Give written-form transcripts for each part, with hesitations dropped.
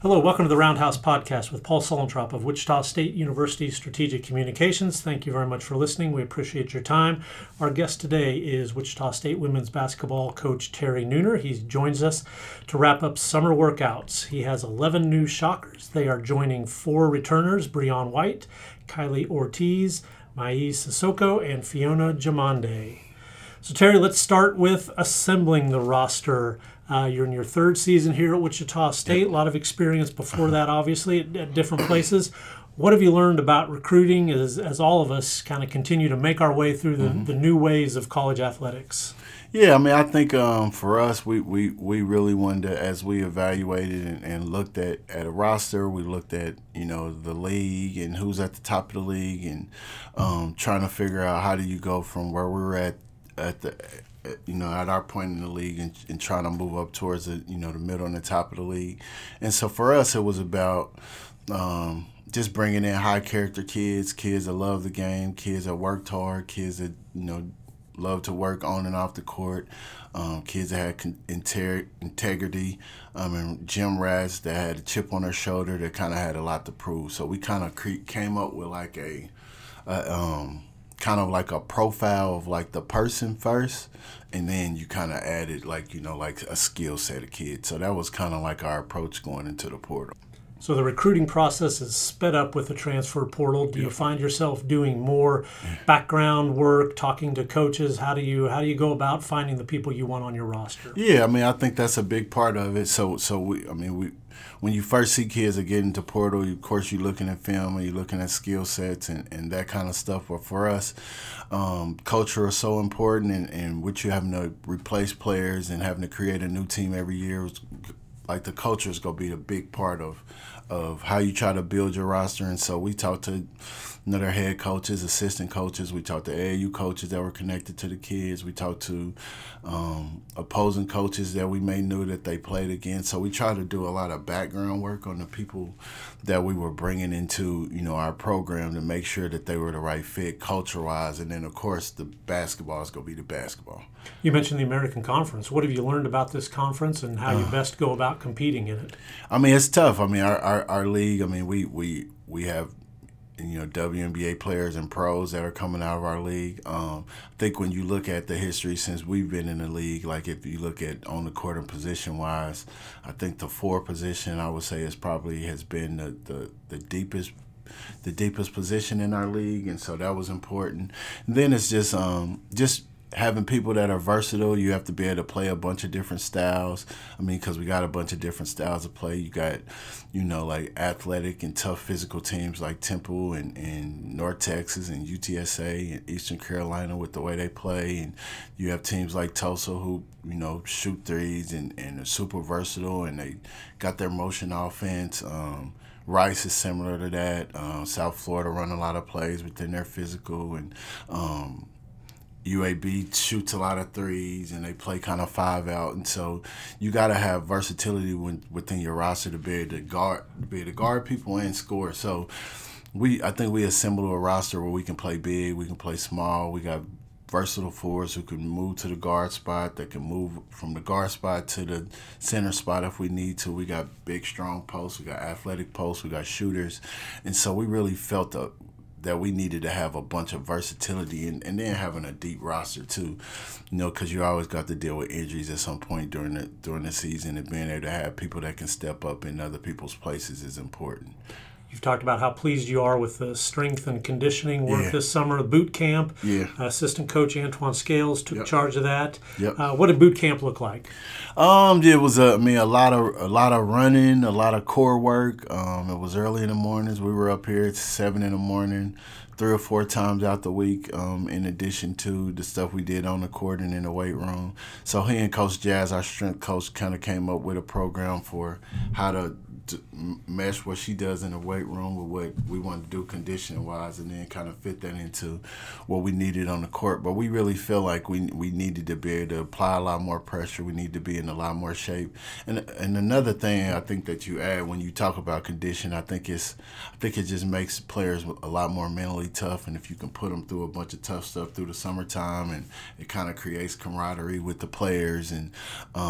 Hello, welcome to the Roundhouse Podcast with Paul Sulentrop of Wichita State University Strategic Communications. Thank you very much for listening. We appreciate your time. Our guest today is Wichita State women's basketball coach Terry Nooner. He joins us to wrap up summer workouts. He has 11 new Shockers. They are joining 4 returners, Breon White, Kylie Ortiz, Mai Sissoko, and Fiona Jamande. So Terry, let's start with assembling the roster. You're in your 3rd season here at Wichita State. A lot of experience before that, obviously, at different places. What have you learned about recruiting as all of us kind of continue to make our way through the new ways of college athletics? Yeah, I mean, I think for us, we really wanted to, as we evaluated and looked at a roster, we looked at, the league and who's at the top of the league and trying to figure out how do you go from where we were at our point in the league and trying to move up towards the middle and the top of the league. And so for us, it was about just bringing in high character kids that love the game, kids that worked hard, kids that, love to work on and off the court, kids that had integrity, and gym rats that had a chip on their shoulder that kind of had a lot to prove. So we kind of came up with like kind of like a profile of like the person first, and then you kind of added like a skill set of kids. So that was kind of like our approach going into the portal. So the recruiting process is sped up with the transfer portal. Do you find yourself doing more background work, talking to coaches? How do you go about finding the people you want on your roster? Yeah, I mean, I think that's a big part of it. So when you first see kids that get into portal, of course you're looking at film and you're looking at skill sets and that kind of stuff. But for us, culture is so important, and with you having to replace players and having to create a new team every year, like the culture is going to be a big part of how you try to build your roster. And so we talked to their head coaches, assistant coaches. We talked to AAU coaches that were connected to the kids. We talked to opposing coaches that we knew that they played against. So we tried to do a lot of background work on the people that we were bringing into, our program to make sure that they were the right fit culture-wise. And then, of course, the basketball is going to be the basketball. You mentioned the American Conference. What have you learned about this conference and how you best go about competing in it? I mean, it's tough. I mean, our league, I mean, we have WNBA players and pros that are coming out of our league. I think when you look at the history since we've been in the league, like if you look at on the court and position-wise, I think the 4 position I would say has been the deepest position in our league, and so that was important. And then it's just having people that are versatile. You have to be able to play a bunch of different styles. I mean, because we got a bunch of different styles of play. You got, like athletic and tough physical teams like Temple and North Texas and UTSA and Eastern Carolina with the way they play. And you have teams like Tulsa who, shoot threes and are super versatile, and they got their motion offense. Rice is similar to that. South Florida run a lot of plays within their physical, and UAB shoots a lot of threes, and they play kind of 5 out, and so you got to have versatility within your roster to be able to guard people and score. So I think we assembled a roster where we can play big, we can play small. We got versatile forwards who can move to the guard spot, that can move from the guard spot to the center spot if we need to. We got big, strong posts, we got athletic posts, we got shooters, and so we really felt that we needed to have a bunch of versatility and then having a deep roster too, because you always got to deal with injuries at some point during the season, and being able to have people that can step up in other people's places is important. You've talked about how pleased you are with the strength and conditioning work this summer, the boot camp. Yeah. Assistant coach Antoine Scales took charge of that. Yep. What did boot camp look like? It was a lot of running, a lot of core work. It was early in the mornings. We were up here at 7 in the morning, 3 or 4 times out the week, in addition to the stuff we did on the court and in the weight room. So he and Coach Jazz, our strength coach, kind of came up with a program for how to mesh what she does in the weight room with what we want to do conditioning-wise, and then kind of fit that into what we needed on the court. But we really feel like we needed to be able to apply a lot more pressure. We need to be in a lot more shape. And another thing I think that you add when you talk about condition, I think it just makes players a lot more mentally tough. And if you can put them through a bunch of tough stuff through the summertime, and it kind of creates camaraderie with the players, and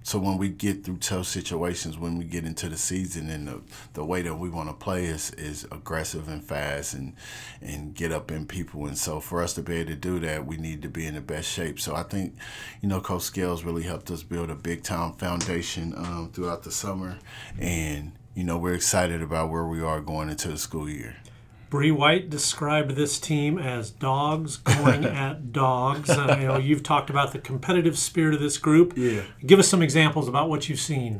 so when we get through tough situations, when we get into the season, and the way that we want to play is aggressive and fast and get up in people. And so for us to be able to do that, we need to be in the best shape. So I think, Coach Scales really helped us build a big-time foundation throughout the summer. And, we're excited about where we are going into the school year. Bree White described this team as dogs going at dogs. You've talked about the competitive spirit of this group. Yeah. Give us some examples about what you've seen.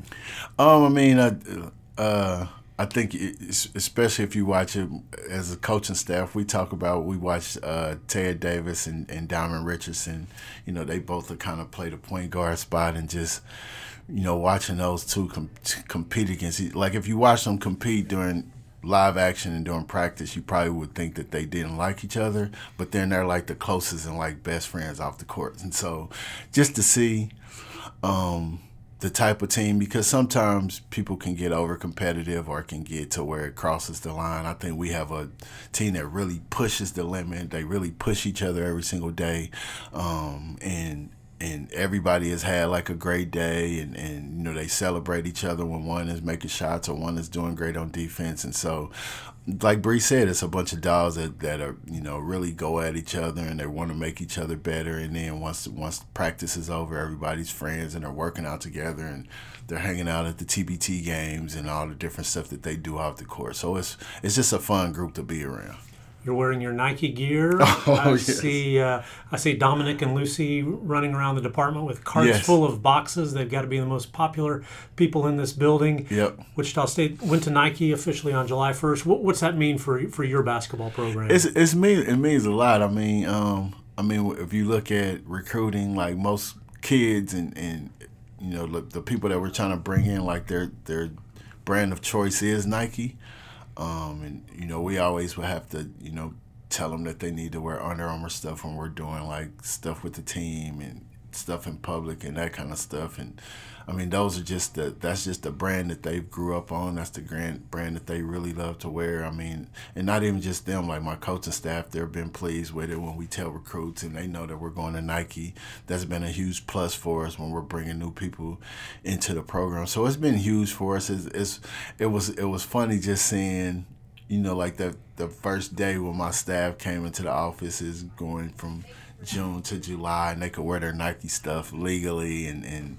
I think, especially if you watch it as a coaching staff, we watched Ted Davis and Diamond Richardson. They both are kind of play the point guard spot, and just, watching those two compete against, like if you watch them compete during live action and during practice, you probably would think that they didn't like each other, but then they're like the closest and like best friends off the court. And so just to see the type of team, because sometimes people can get over competitive or can get to where it crosses the line. I think we have a team that really pushes the limit. They really push each other every single day, and everybody has had like a great day, and they celebrate each other when one is making shots or one is doing great on defense. And so, like Bree said, it's a bunch of dogs that are really go at each other, and they want to make each other better. And then once practice is over, everybody's friends and they're working out together, and they're hanging out at the TBT games and all the different stuff that they do off the court. So it's just a fun group to be around. You're wearing your Nike gear. Yes. I see Dominic and Lucy running around the department with carts full of boxes. They've got to be the most popular people in this building. Yep. Wichita State went to Nike officially on July 1st. What's that mean for your basketball program? It means a lot. I mean, if you look at recruiting, like most kids and the people that we're trying to bring in, like their brand of choice is Nike. We always will have to, tell them that they need to wear Under Armour stuff when we're doing like stuff with the team and stuff in public and that kind of stuff. And I mean, that's just the brand that they grew up on. That's the brand that they really love to wear. I mean, and not even just them, like my coaching staff, they've been pleased with it when we tell recruits, and they know that we're going to Nike. That's been a huge plus for us when we're bringing new people into the program. So it's been huge for us. It was funny just seeing, like the first day when my staff came into the office is going from June to July, and they could wear their Nike stuff legally and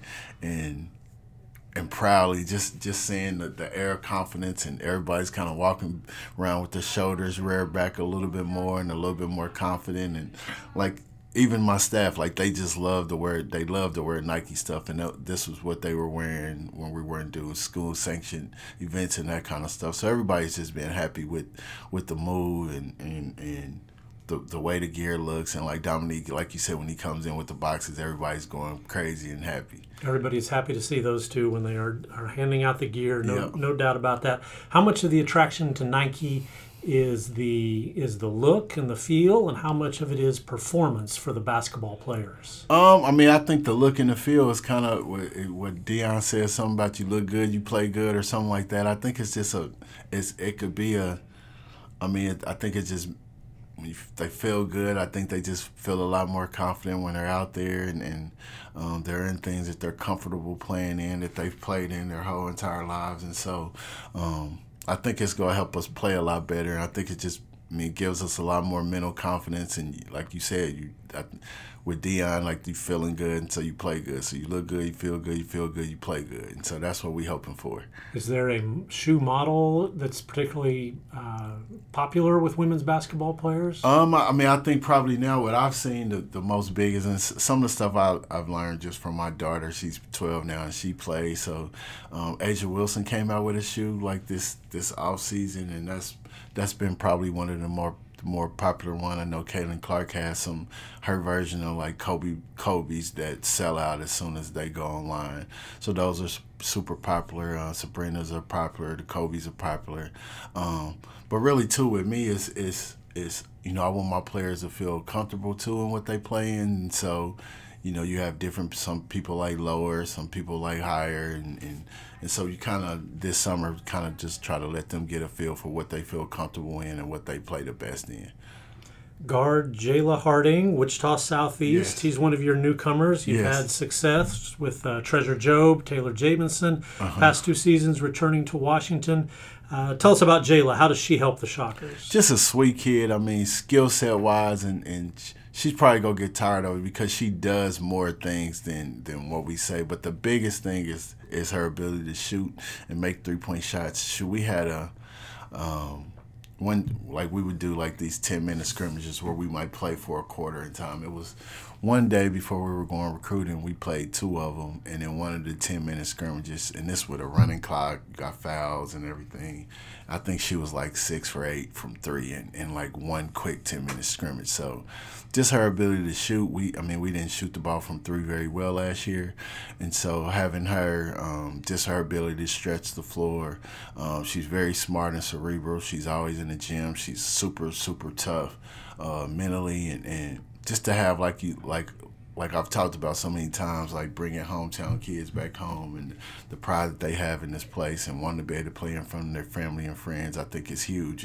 proudly, just seeing the air of confidence, and everybody's kind of walking around with their shoulders reared back a little bit more and a little bit more confident. And like even my staff, like they just love to wear Nike stuff, and this was what they were wearing when we weren't doing school sanctioned events and that kind of stuff. So everybody's just been happy with the move and the way the gear looks. And like Dominique, like you said, when he comes in with the boxes, everybody's going crazy and happy. Everybody's happy to see those two when they are handing out the gear. No doubt about that. How much of the attraction to Nike is the look and the feel, and how much of it is performance for the basketball players? I think the look and the feel is kind of what Deion says, something about you look good, you play good, or something like that. I think it's just I think it's just, they feel good. I think they just feel a lot more confident when they're out there, and they're in things that they're comfortable playing in, that they've played in their whole entire lives. And so I think it's going to help us play a lot better. And I think it just gives us a lot more mental confidence. And like you said, with Deion, like you feeling good, and so you play good. So you look good, you feel good, you play good. And so that's what we're hoping for. Is there a shoe model that's particularly popular with women's basketball players? I think probably now what I've seen the most big is, and some of the stuff I've learned just from my daughter. She's 12 now and she plays. So Asia Wilson came out with a shoe like this off season, and that's been probably one of the more popular one. I know Caitlin Clark has her version of like Kobe's that sell out as soon as they go online. So those are super popular. Sabrina's are popular. The Kobe's are popular. But really too with me is I want my players to feel comfortable too in what they play in. And so you have some people like lower, some people like higher, and so you kind of this summer just try to let them get a feel for what they feel comfortable in and what they play the best in. Guard Jayla Harding, Wichita Southeast. Yes. He's one of your newcomers. You've Yes. had success with Treasure Job, Taylor Jamison, past 2 seasons returning to Washington. Tell us about Jayla. How does she help the Shockers? Just a sweet kid. I mean, skill set wise, and she's probably gonna get tired of it because she does more things than what we say. But the biggest thing is her ability to shoot and make 3-point shots. We had a one, like we would do like these 10-minute scrimmages where we might play for a quarter in time. It was one day before we were going recruiting, we played 2 of them, and then one of the 10-minute scrimmages, and this with a running clock, got fouls and everything. I think she was like 6 for 8 from 3 in like one quick 10-minute scrimmage. So just her ability to shoot. We didn't shoot the ball from 3 very well last year, and so having her, just her ability to stretch the floor. She's very smart and cerebral. She's always in the gym. She's super, super tough mentally, and just to have like I've talked about so many times, like bringing hometown kids back home and the pride that they have in this place and wanting to be able to play in front of their family and friends, I think is huge.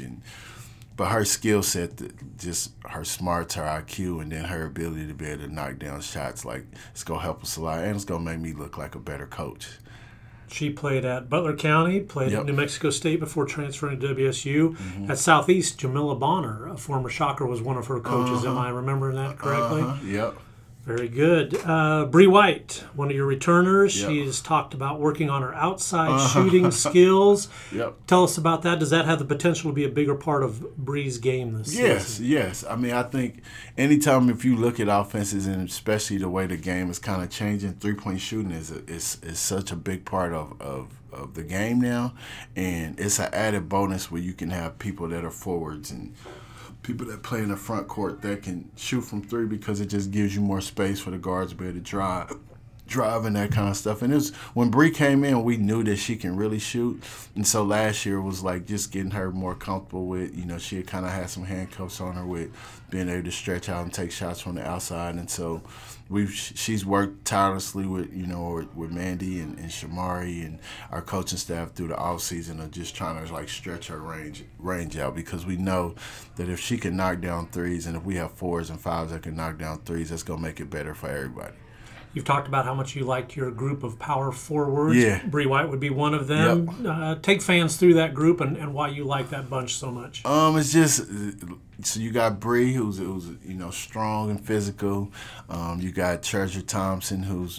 But her skill set, just her smarts, her IQ, and then her ability to be able to knock down shots, like it's gonna help us a lot, and it's gonna make me look like a better coach. She played at Butler County, played Yep. at New Mexico State before transferring to WSU. At Southeast, Jamila Bonner, a former Shocker, was one of her coaches. Am I remembering that correctly? Yep. Very good. Bree White, one of your returners. Yep. She's talked about working on her outside shooting skills. Yep. Tell us about that. Does that have the potential to be a bigger part of Bree's game this season? Yes. I mean, I think anytime if you look at offenses and especially the way the game is kind of changing, 3-point shooting is such a big part of the game now, and it's an added bonus where you can have people that are forwards and people that play in the front court that can shoot from 3 because it just gives you more space for the guards to be able to drive and that kind of stuff. And it was when Bree came in, we knew that she can really shoot. And so last year was like just getting her more comfortable with, she had kind of had some handcuffs on her with being able to stretch out and take shots from the outside. And so she's worked tirelessly with Mandy and Shamari and our coaching staff through the off season of just trying to like stretch her range out, because we know that if she can knock down threes, and if we have 4s and 5s that can knock down threes, that's gonna make it better for everybody. You've talked about how much you liked your group of power forwards. Yeah. Bree White would be one of them. Yep. Take fans through that group and why you like that bunch so much. It's just, so you got Bree, who's strong and physical. You got Treasure Thompson, who's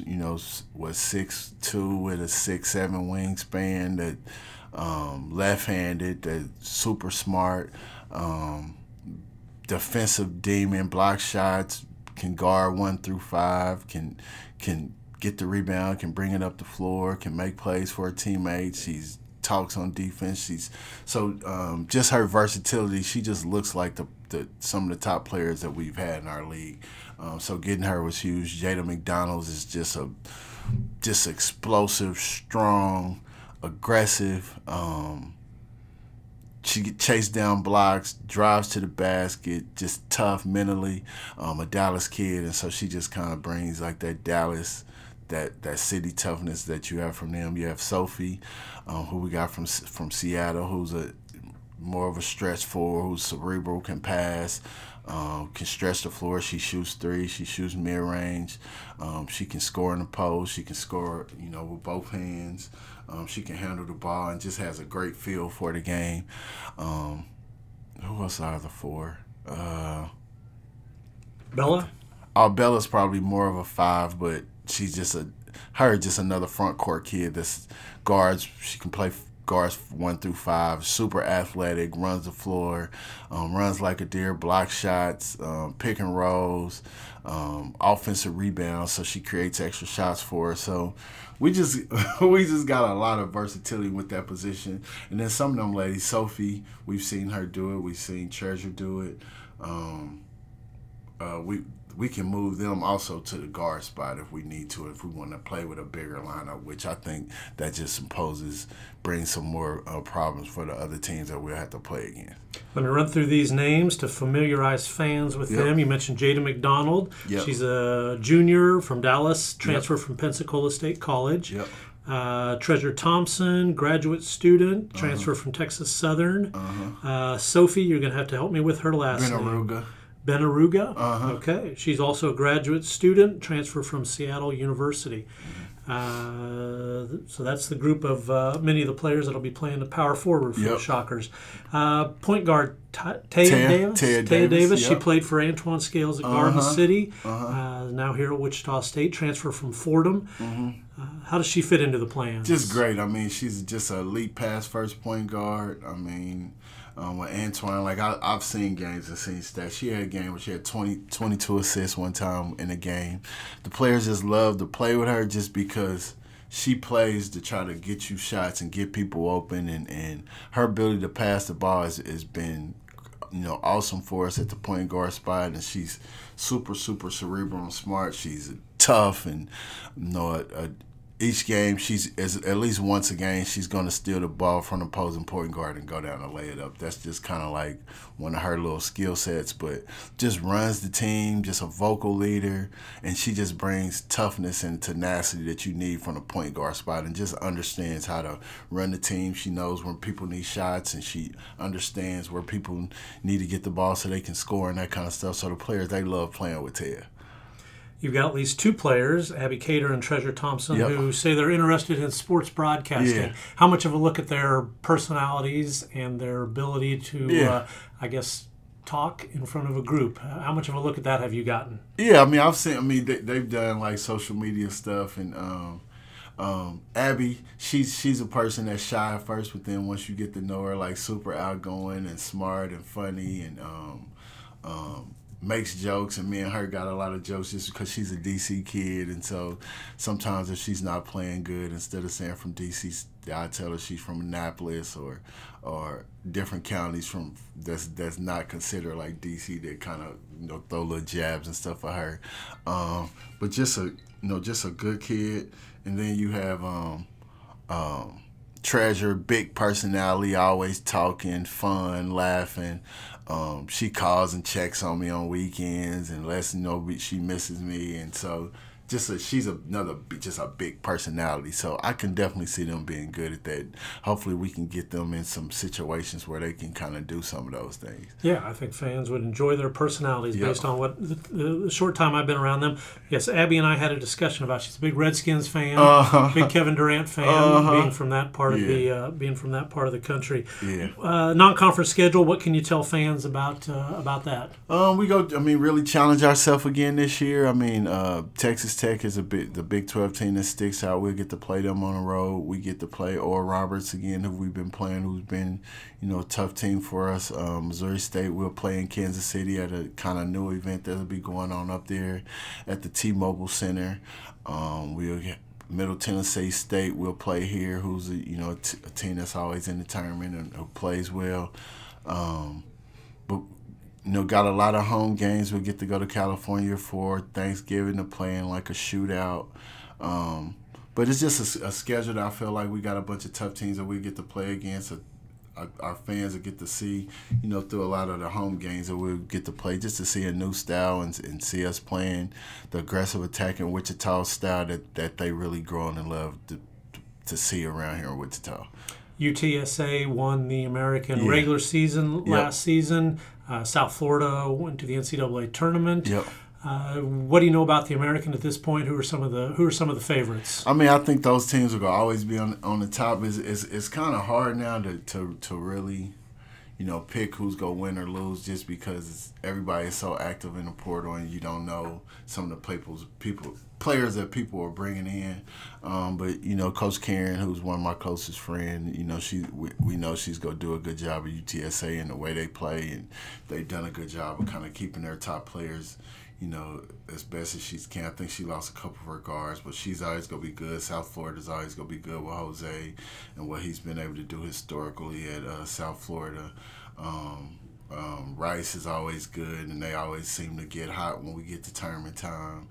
6'2" with a 6'7" wingspan, that left-handed, that super smart, defensive demon, block shots, can guard 1 through 5, can get the rebound, can bring it up the floor, can make plays for her teammates. She's talks on defense. She's just her versatility. She just looks like some of the top players that we've had in our league. So getting her was huge. Jada McDonald is just explosive, strong, aggressive. She chase down blocks, drives to the basket, just tough mentally. A Dallas kid, and so she just kind of brings like that Dallas, that city toughness that you have from them. You have Sophie, who we got from Seattle, who's more of a stretch forward, who's cerebral, can pass, can stretch the floor. She shoots 3, she shoots mid-range. She can score in the post. She can score, with both hands. She can handle the ball and just has a great feel for the game. Who else are the 4? Bella? Bella's probably more of a 5, but she's just another front court kid that's guards. She can play guards 1 through 5, super athletic, runs the floor, runs like a deer, block shots, pick and rolls, offensive rebounds, so she creates extra shots for us. So we just got a lot of versatility with that position. And then some of them ladies, Sophie, we've seen her do it. We've seen Treasure do it. We can move them also to the guard spot if we need to, if we want to play with a bigger lineup, which I think that just brings some more problems for the other teams that we'll have to play against. Let me run through these names to familiarize fans with them. You mentioned Jada McDonald. Yep. She's a junior from Dallas, transfer from Pensacola State College. Yep. Treasure Thompson, graduate student, transfer from Texas Southern. Sophie, you're going to have to help me with her last name. Benaruga. Okay. She's also a graduate student, transfer from Seattle University. So that's the group of many of the players that'll be playing the power forward for the Shockers. Point guard Taya Davis. Yep. She played for Antoine Scales at Garden City. Now here at Wichita State, transfer from Fordham. How does she fit into the plans? Just great. I mean, she's just an elite pass first point guard. I mean, with Antoine, like I've seen games and seen stats. She had a game where she had 22 assists one time in a game. The players just love to play with her just because she plays to try to get you shots and get people open, and her ability to pass the ball has been, awesome for us at the point guard spot. And she's super, super cerebral and smart. She's tough, and each game, at least once a game, she's going to steal the ball from the opposing point guard and go down and lay it up. That's just kind of like one of her little skill sets, but just runs the team, just a vocal leader, and she just brings toughness and tenacity that you need from the point guard spot, and just understands how to run the team. She knows when people need shots, and she understands where people need to get the ball so they can score and that kind of stuff. So the players, they love playing with Tia. You've got at least two players, Abby Cater and Treasure Thompson, who say they're interested in sports broadcasting. Yeah. How much of a look at their personalities and their ability to, talk in front of a group? How much of a look at that have you gotten? Yeah, I mean, they've done like social media stuff, and Abby, she's a person that's shy at first, but then once you get to know her, like super outgoing and smart and funny, and makes jokes, and me and her got a lot of jokes just because she's a DC kid, and so sometimes if she's not playing good, instead of saying from DC, I tell her she's from Annapolis or different counties from that's not considered like DC, that kind of throw little jabs and stuff at her, but just a good kid. And then you have Treasure, big personality, always talking, fun, laughing. She calls and checks on me on weekends and lets me know she misses me, and so she's a big personality. So I can definitely see them being good at that. Hopefully we can get them in some situations where they can kind of do some of those things. Yeah, I think fans would enjoy their personalities based on what the short time I've been around them. Yes, Abby and I had a discussion about she's a big Redskins fan, big Kevin Durant fan, being from that part of the country. Yeah. Non-conference schedule. What can you tell fans about that? Really challenge ourselves again this year. Texas Tech is the Big 12 team that sticks out. We'll get to play them on the road. We get to play Oral Roberts again, who we've been playing, who's been, a tough team for us. Missouri State, we'll play in Kansas City at a kind of new event that'll be going on up there at the T-Mobile Center. We'll get Middle Tennessee State, we'll play here, who's a team that's always in the tournament and who plays well. Got a lot of home games. We'll get to go to California for Thanksgiving to play in like a shootout. But it's just a schedule that I feel like we got a bunch of tough teams that we get to play against. Our fans will get to see, through a lot of the home games that we'll get to play, just to see a new style and see us playing the aggressive attacking Wichita style that they really growing and love to see around here in Wichita. UTSA won the American regular season last season. South Florida went to the NCAA tournament. Yep. What do you know about the American at this point? Who are some of the favorites? I think those teams are gonna always be on the top. It's kind of hard now to really, pick who's gonna win or lose, just because everybody is so active in the portal and you don't know some of the players that people are bringing in. But Coach Karen, who's one of my closest friends, we know she's gonna do a good job at UTSA and the way they play, and they've done a good job of kind of keeping their top players, as best as she can. I think she lost a couple of her guards, but she's always going to be good. South Florida's always going to be good with Jose and what he's been able to do historically at South Florida. Rice is always good, and they always seem to get hot when we get to tournament time.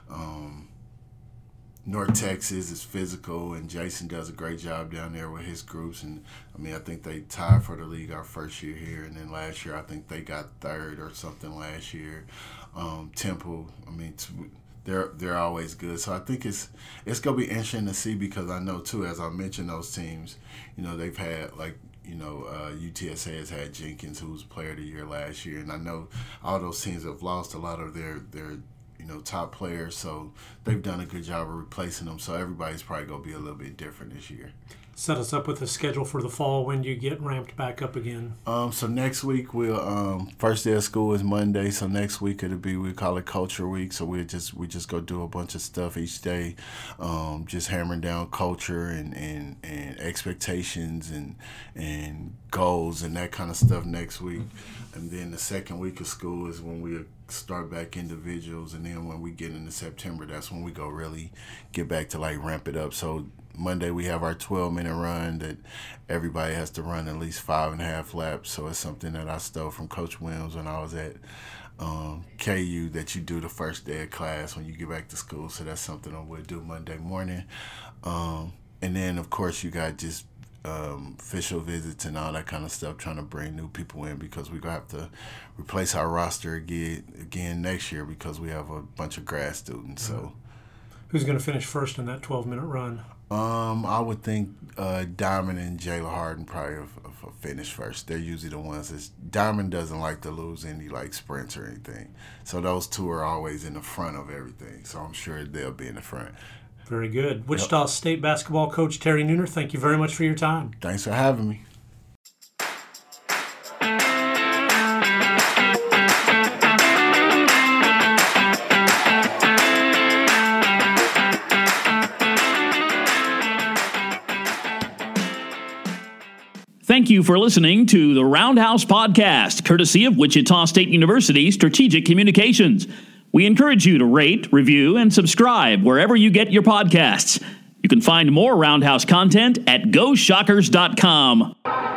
North Texas is physical, and Jason does a great job down there with his groups. And I think they tied for the league our first year here, and then last year I think they got third or something last year. Temple, they're always good. So I think it's gonna be interesting to see, because I know too, as I mentioned those teams, they've had, like UTSA has had Jenkins, who was Player of the Year last year, and I know all those teams have lost a lot of their top players, so they've done a good job of replacing them. So everybody's probably going to be a little bit different this year. Set us up with a schedule for the fall when you get ramped back up again. So next week we'll first day of school is Monday. So next week we call it Culture Week. So we just go do a bunch of stuff each day, just hammering down culture and expectations and goals and that kind of stuff next week. And then the second week of school is when we start back individuals, and then when we get into September, that's when we go really get back to ramp it up. So Monday we have our 12-minute run that everybody has to run at least 5.5 laps. So it's something that I stole from Coach Williams when I was at KU, that you do the first day of class when you get back to school. So that's something I would do Monday morning. And then, of course, you got just official visits and all that kind of stuff, trying to bring new people in, because we're going to have to replace our roster again next year because we have a bunch of grad students. So, who's going to finish first in that 12-minute run? I would think Diamond and Jayla Harden probably have finished first. They're usually the ones Diamond doesn't like to lose any sprints or anything. So those two are always in the front of everything. So I'm sure they'll be in the front. Very good. Wichita State basketball coach Terry Nooner, thank you very much for your time. Thanks for having me. Thank you for listening to the Roundhouse Podcast, courtesy of Wichita State University Strategic Communications. We encourage you to rate, review, and subscribe wherever you get your podcasts. You can find more Roundhouse content at GoShockers.com.